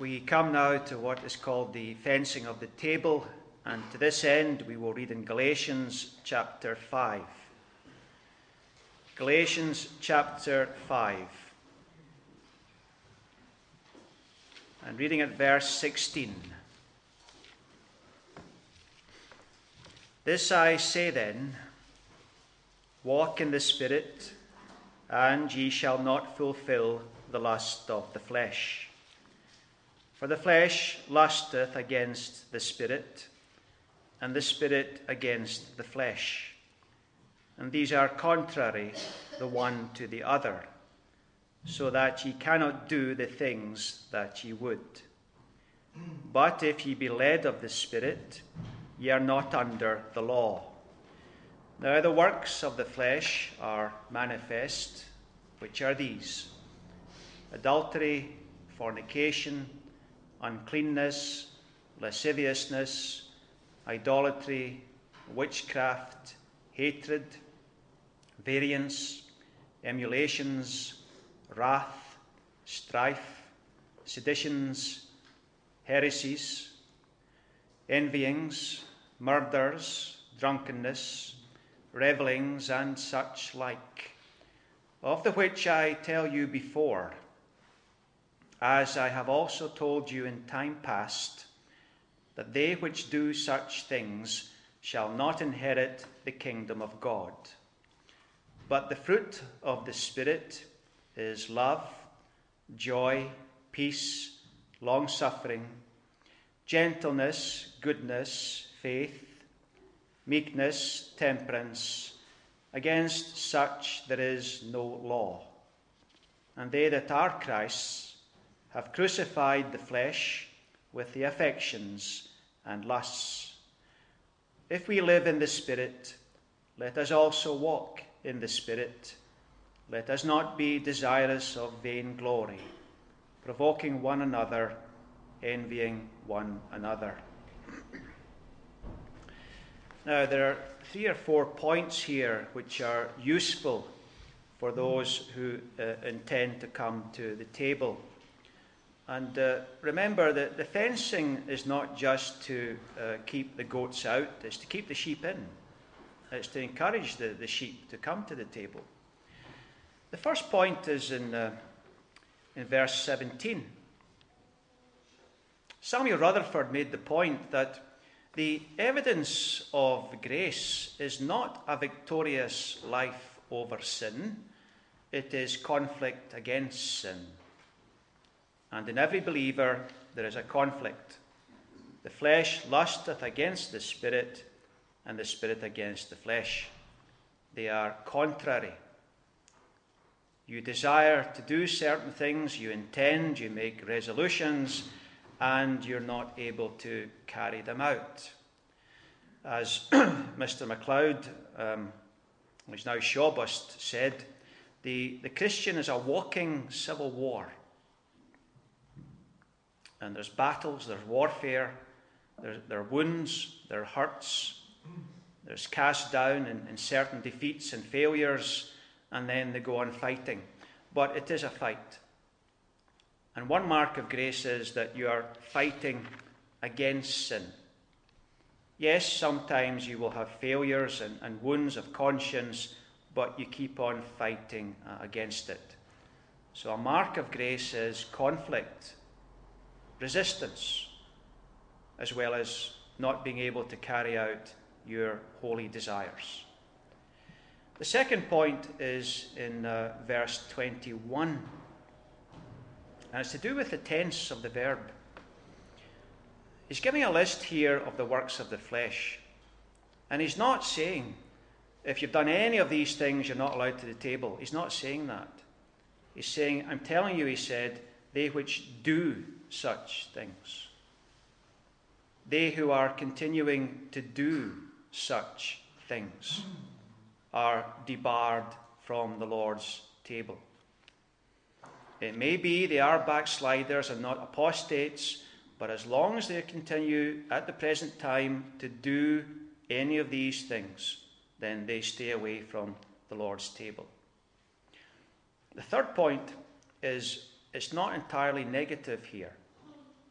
We come now to what is called the fencing of the table, and to this end we will read in Galatians chapter 5. Galatians chapter 5. And reading at verse 16. This I say then, walk in the Spirit, and ye shall not fulfill the lust of the flesh. For the flesh lusteth against the Spirit, and the Spirit against the flesh. And these are contrary the one to the other, so that ye cannot do the things that ye would. But if ye be led of the Spirit, ye are not under the law. Now the works of the flesh are manifest, which are these: adultery, fornication, uncleanness, lasciviousness, idolatry, witchcraft, hatred, variance, emulations, wrath, strife, seditions, heresies, envyings, murders, drunkenness, revellings, and such like, of the which I tell you before, as I have also told you in time past, that they which do such things shall not inherit the kingdom of God. But the fruit of the Spirit is love, joy, peace, long-suffering, gentleness, goodness, faith, meekness, temperance. Against such there is no law. And they that are Christ's have crucified the flesh with the affections and lusts. If we live in the Spirit, let us also walk in the Spirit. Let us not be desirous of vain glory, provoking one another, envying one another. Now, there are 3 or 4 points here which are useful for those who intend to come to the table. And remember that the fencing is not just to keep the goats out, it's to keep the sheep in. It's to encourage the sheep to come to the table. The first point is in verse 17. Samuel Rutherford made the point that the evidence of grace is not a victorious life over sin, it is conflict against sin. And in every believer there is a conflict. The flesh lusteth against the Spirit, and the Spirit against the flesh. They are contrary. You desire to do certain things, you intend, you make resolutions, and you're not able to carry them out. As Mr. MacLeod, who's now Shawbust, said, the Christian is a walking civil war. And there's battles, there's warfare, there are wounds, there are hurts, there's cast down in certain defeats and failures, and then they go on fighting. But it is a fight. And one mark of grace is that you are fighting against sin. Yes, sometimes you will have failures and wounds of conscience, but you keep on fighting against it. So a mark of grace is conflict, resistance, as well as not being able to carry out your holy desires. The second point is in verse 21, and it's to do with the tense of the verb. He's giving a list here of the works of the flesh, and he's not saying, if you've done any of these things, you're not allowed to the table. He's not saying that. He's saying, I'm telling you, he said, they which do such things. They who are continuing to do such things are debarred from the Lord's table. It may be they are backsliders and not apostates, but as long as they continue at the present time to do any of these things, then they stay away from the Lord's table. The third point is it's not entirely negative here.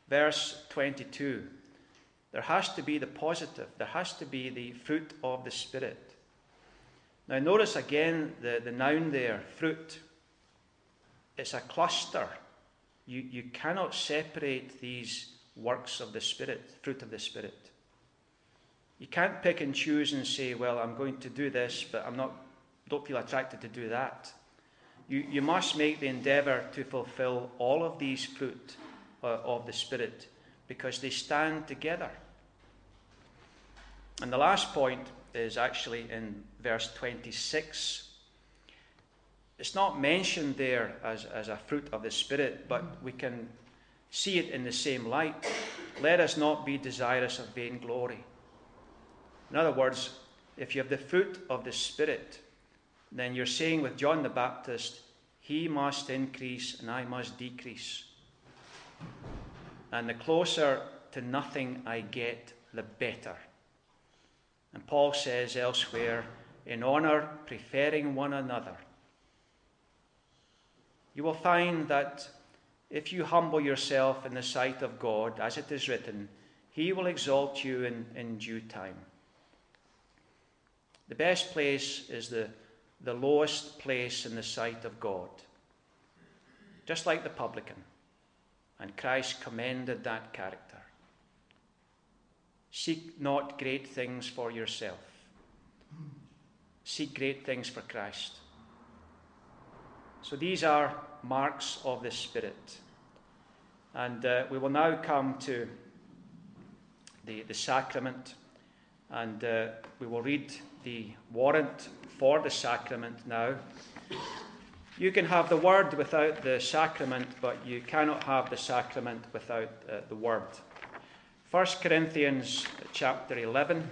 verse 22. There has to be the positive. There has to be the fruit of the Spirit. Now notice again the noun there, fruit. It's a cluster. You cannot separate these works of the Spirit, fruit of the Spirit. You can't pick and choose and say, well, I'm going to do this, but don't feel attracted to do that. You must make the endeavour to fulfill all of these fruit of the Spirit, because they stand together. And the last point is actually in verse 26. It's not mentioned there as a fruit of the Spirit, but we can see it in the same light. Let us not be desirous of vainglory. In other words, if you have the fruit of the Spirit, then you're saying with John the Baptist, he must increase and I must decrease. And the closer to nothing I get, the better. And Paul says elsewhere, in honour, preferring one another. You will find that if you humble yourself in the sight of God, as it is written, he will exalt you in due time. The best place is the lowest place in the sight of God. Just like the publican. And Christ commended that character. Seek not great things for yourself. Seek great things for Christ. So these are marks of the Spirit. And we will now come to the sacrament. And we will read the warrant for the sacrament now. You can have the word without the sacrament, but you cannot have the sacrament without the word. 1 Corinthians chapter 11.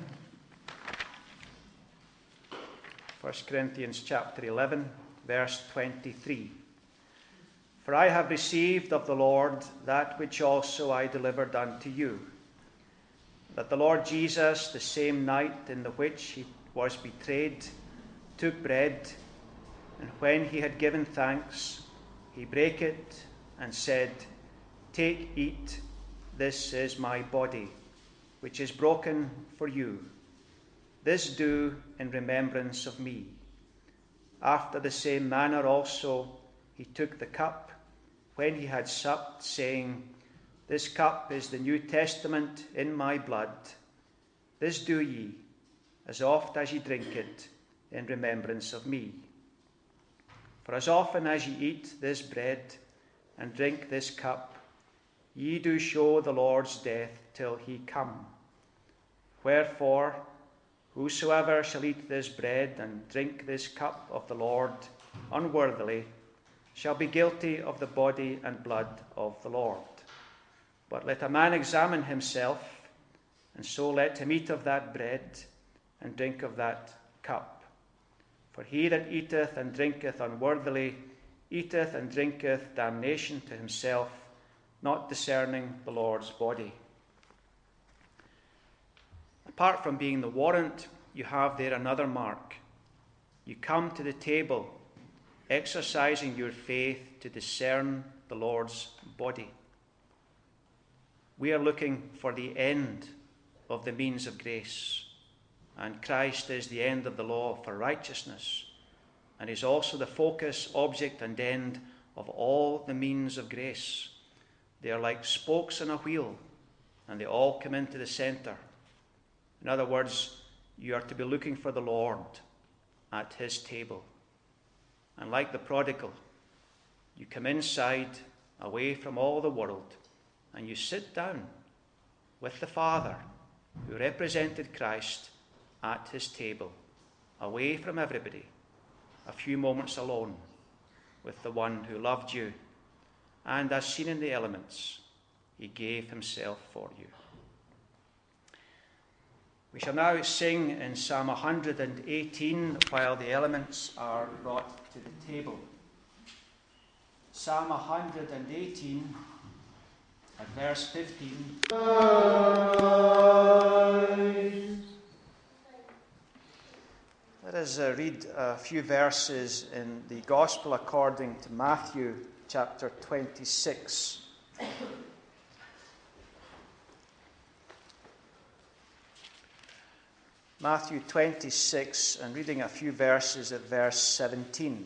1 Corinthians chapter 11, verse 23. For I have received of the Lord that which also I delivered unto you, that the Lord Jesus, the same night in the which he was betrayed, took bread, and when he had given thanks, he brake it and said, Take, eat, this is my body, which is broken for you. This do in remembrance of me. After the same manner also he took the cup, when he had supped, saying, This cup is the New Testament in my blood. This do ye, as oft as ye drink it, in remembrance of me. For as often as ye eat this bread and drink this cup, ye do show the Lord's death till he come. Wherefore, whosoever shall eat this bread and drink this cup of the Lord unworthily shall be guilty of the body and blood of the Lord. But let a man examine himself, and so let him eat of that bread and drink of that cup. For he that eateth and drinketh unworthily eateth and drinketh damnation to himself, not discerning the Lord's body. Apart from being the warrant, you have there another mark. You come to the table, exercising your faith to discern the Lord's body. We are looking for the end of the means of grace. And Christ is the end of the law for righteousness, and is also the focus, object, and end of all the means of grace. They are like spokes in a wheel, and they all come into the centre. In other words, you are to be looking for the Lord at his table. And like the prodigal, you come inside, away from all the world, and you sit down with the Father, who represented Christ, at his table, away from everybody, a few moments alone with the one who loved you, and as seen in the elements, he gave himself for you. We shall now sing in Psalm 118 while the elements are brought to the table. Psalm 118 at verse 15. Let us read a few verses in the Gospel according to Matthew chapter 26. Matthew 26, and reading a few verses at verse 17.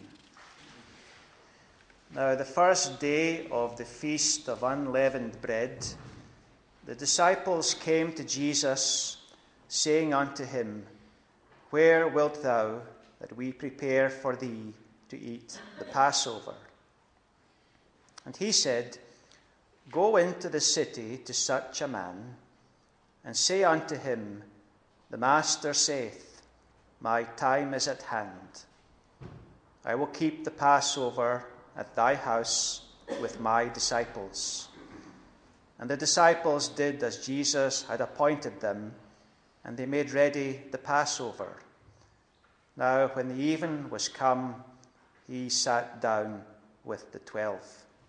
Now, the first day of the feast of unleavened bread, the disciples came to Jesus, saying unto him, Where wilt thou that we prepare for thee to eat the Passover? And he said, Go into the city to such a man, and say unto him, The Master saith, My time is at hand. I will keep the Passover at thy house with my disciples. And the disciples did as Jesus had appointed them, and they made ready the Passover. Now, when the even was come, he sat down with the 12.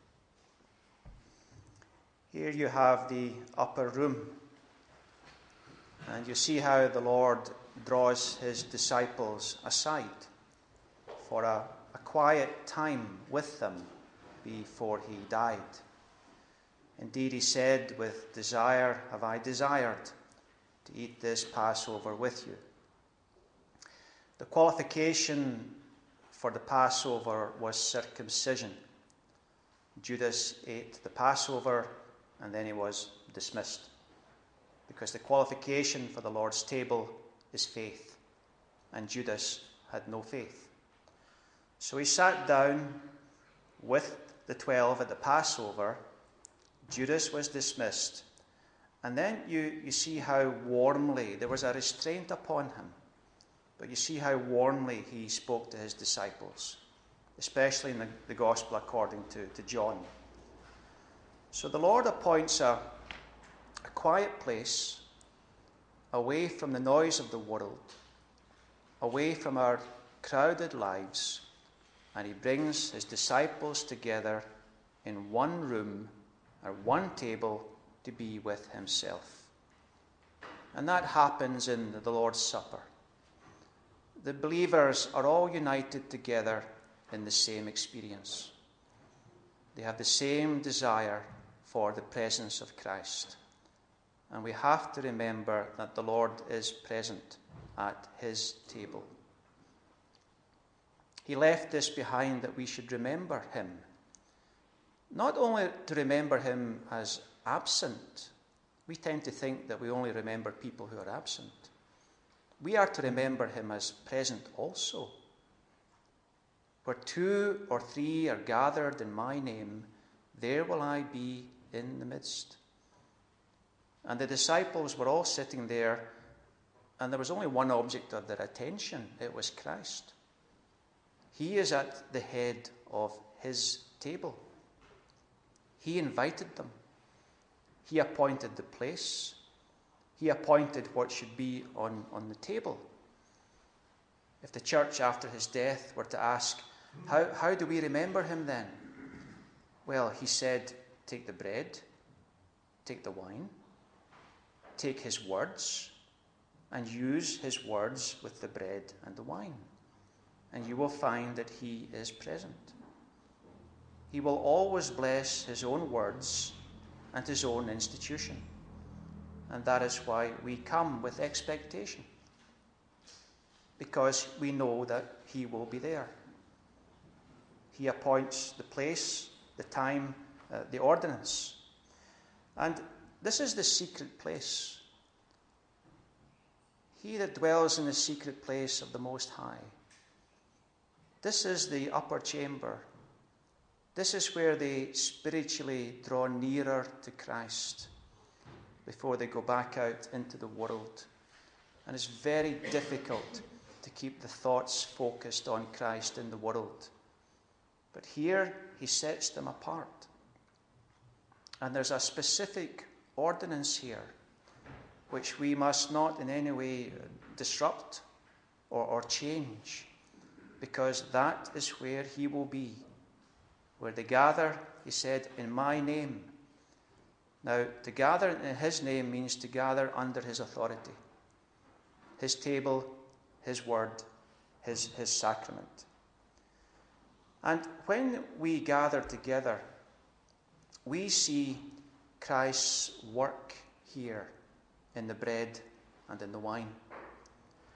Here you have the upper room, and you see how the Lord draws his disciples aside for a quiet time with them before he died. Indeed, he said, With desire have I desired to eat this Passover with you. The qualification for the Passover was circumcision. Judas ate the Passover and then he was dismissed, because the qualification for the Lord's table is faith, and Judas had no faith. So he sat down with the 12 at the Passover. Judas was dismissed. And then you see how warmly, there was a restraint upon him, but you see how warmly he spoke to his disciples, especially in the Gospel according to John. So the Lord appoints a quiet place, away from the noise of the world, away from our crowded lives, and he brings his disciples together in one room or one table to be with himself. And that happens in the Lord's Supper. The believers are all united together in the same experience. They have the same desire for the presence of Christ. And we have to remember that the Lord is present at his table. He left this behind that we should remember him. Not only to remember him as absent. We tend to think that we only remember people who are absent. We are to remember him as present also. Where 2 or 3 are gathered in my name, there will I be in the midst. And the disciples were all sitting there, and there was only one object of their attention. It was Christ. He is at the head of his table. He invited them. He appointed the place. He appointed what should be on the table. If the church after his death were to ask, how do we remember him then? Well, he said, take the bread, take the wine, take his words, and use his words with the bread and the wine. And you will find that he is present. He will always bless his own words and his own institution. And that is why we come with expectation, because we know that he will be there. He appoints the place, the time, the ordinance. And this is the secret place. He that dwells in the secret place of the Most High. This is the upper chamber. This is where they spiritually draw nearer to Christ before they go back out into the world. And it's very difficult to keep the thoughts focused on Christ in the world. But here he sets them apart. And there's a specific ordinance here which we must not in any way disrupt or change, because that is where he will be. Where they gather, he said, in my name. Now, to gather in his name means to gather under his authority. His table, his word, his sacrament. And when we gather together, we see Christ's work here in the bread and in the wine.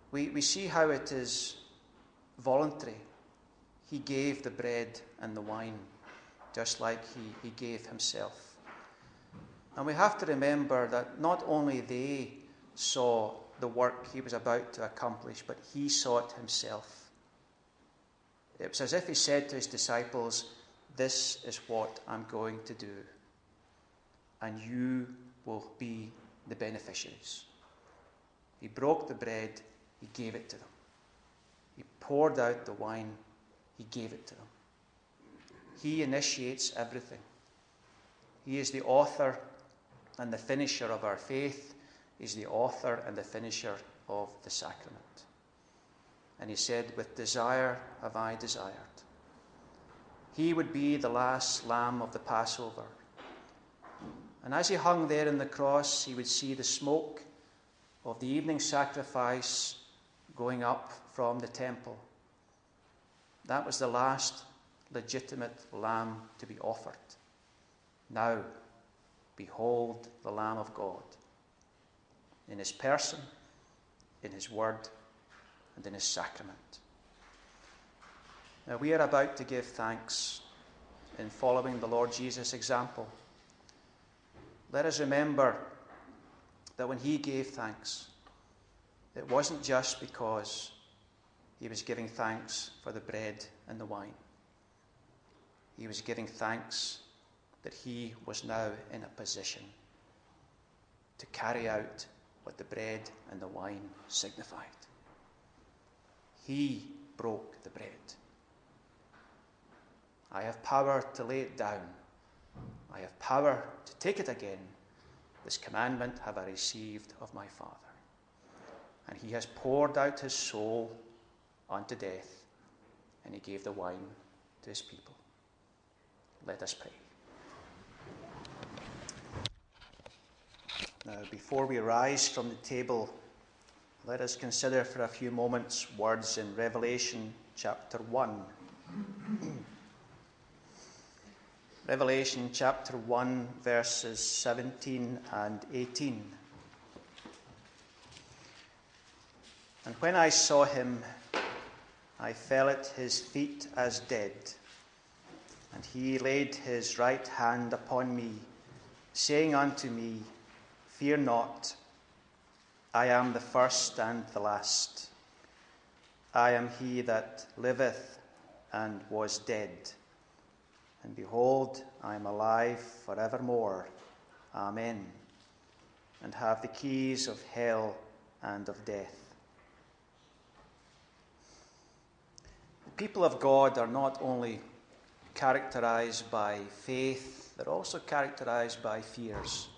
we see how it is voluntary. He gave the bread and the wine, just like he gave himself. And we have to remember that not only they saw the work he was about to accomplish, but he saw it himself. It was as if he said to his disciples, "This is what I'm going to do, and you will be the beneficiaries." He broke the bread, he gave it to them. He poured out the wine, he gave it to them. He initiates everything. He is the author and the finisher of our faith. He's the author and the finisher of the sacrament. And he said, "With desire have I desired." He would be the last lamb of the Passover. And as he hung there on the cross, he would see the smoke of the evening sacrifice going up from the temple. That was the last legitimate lamb to be offered. Now, behold the Lamb of God, in his person, in his word, and in his sacrament. Now, we are about to give thanks in following the Lord Jesus' example. Let us remember that when he gave thanks, it wasn't just because he was giving thanks for the bread and the wine. He was giving thanks that he was now in a position to carry out what the bread and the wine signified. He broke the bread. I have power to lay it down. I have power to take it again. This commandment have I received of my Father. And he has poured out his soul unto death, and he gave the wine to his people. Let us pray. Now, before we rise from the table, let us consider for a few moments words in Revelation chapter 1. Revelation chapter 1, verses 17 and 18. "And when I saw him, I fell at his feet as dead. And he laid his right hand upon me, saying unto me, Fear not, I am the first and the last. I am he that liveth and was dead. And behold, I am alive forevermore. Amen. And have the keys of hell and of death." The people of God are not only characterized by faith, they're also characterized by fears.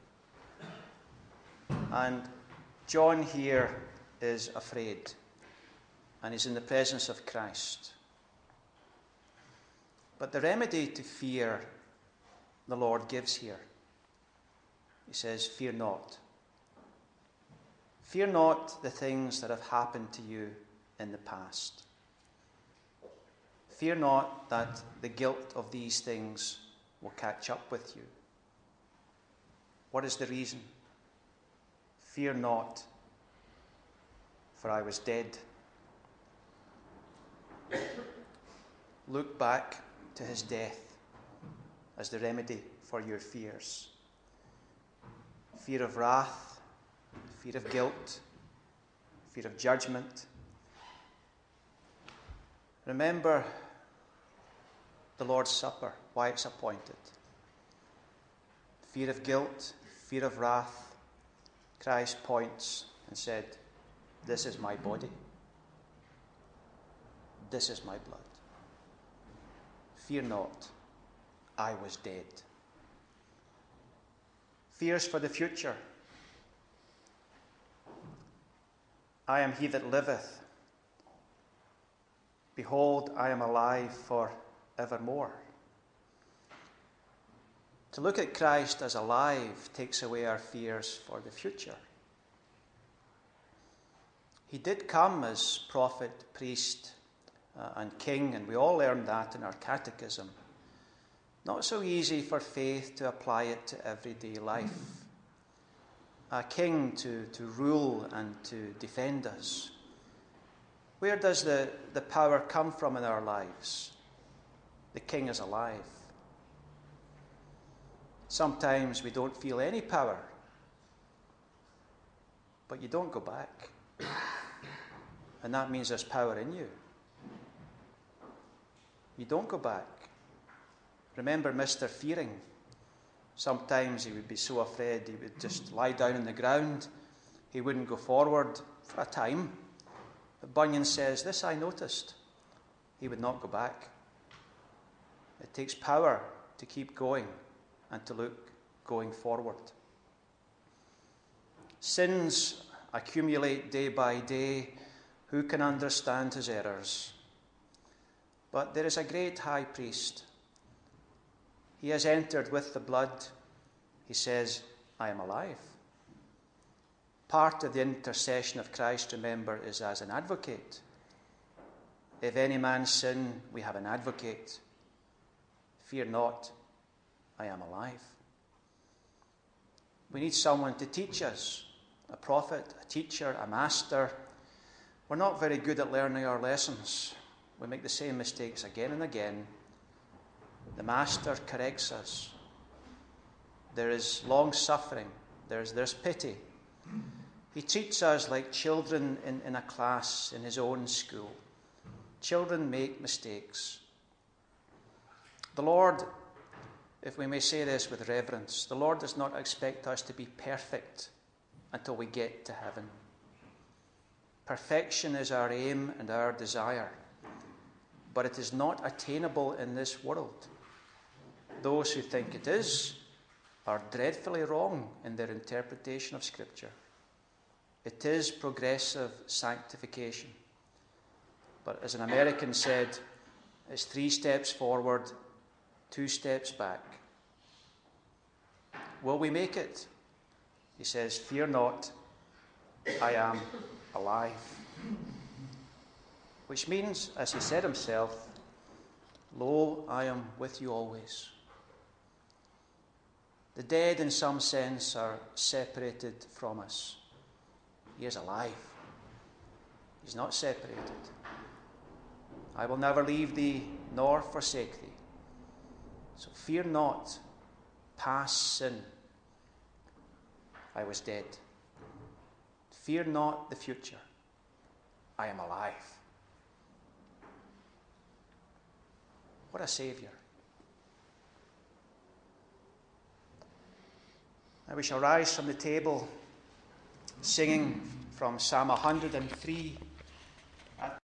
And John here is afraid, and he's in the presence of Christ. But the remedy to fear the Lord gives here. He says, "Fear not." Fear not the things that have happened to you in the past. Fear not that the guilt of these things will catch up with you. What is the reason? Fear not, for I was dead. Look back to his death as the remedy for your fears. Fear of wrath, fear of guilt, fear of judgment. Remember the Lord's Supper, why it's appointed. Fear of guilt, fear of wrath. Christ points and said, "This is my body. This is my blood. Fear not, I was dead." Fears for the future. I am he that liveth. Behold, I am alive for evermore. To look at Christ as alive takes away our fears for the future. He did come as prophet, priest, and king, and we all learned that in our catechism. Not so easy for faith to apply it to everyday life. A king to rule and to defend us. Where does the power come from in our lives? The King is alive. Sometimes we don't feel any power, but you don't go back. And that means there's power in you. You don't go back. Remember Mr. Fearing. Sometimes he would be so afraid he would just lie down on the ground. He wouldn't go forward for a time. But Bunyan says, this I noticed. He would not go back. It takes power to keep going and to look going forward. Sins accumulate day by day. Who can understand his errors? But there is a great high priest. He has entered with the blood. He says, I am alive. Part of the intercession of Christ, remember, is as an advocate. If any man sin, we have an advocate. Fear not, I am alive. We need someone to teach us, a prophet, a teacher, a master. We're not very good at learning our lessons. We make the same mistakes again and again. The master corrects us. There is long suffering. There's pity. He treats us like children in a class in his own school. Children make mistakes. The Lord, if we may say this with reverence, the Lord does not expect us to be perfect until we get to heaven. Perfection is our aim and our desire, but it is not attainable in this world. Those who think it is are dreadfully wrong in their interpretation of Scripture. It is progressive sanctification. But as an American said, it's 3 steps forward, 2 steps back. Will we make it? He says, fear not, I am alive. Which means, as he said himself, lo, I am with you always. The dead, in some sense, are separated from us. He is alive. He's not separated. I will never leave thee nor forsake thee. So fear not past sin. I was dead. Fear not the future. I am alive. What a Saviour. Now we shall rise from the table singing from Psalm 103.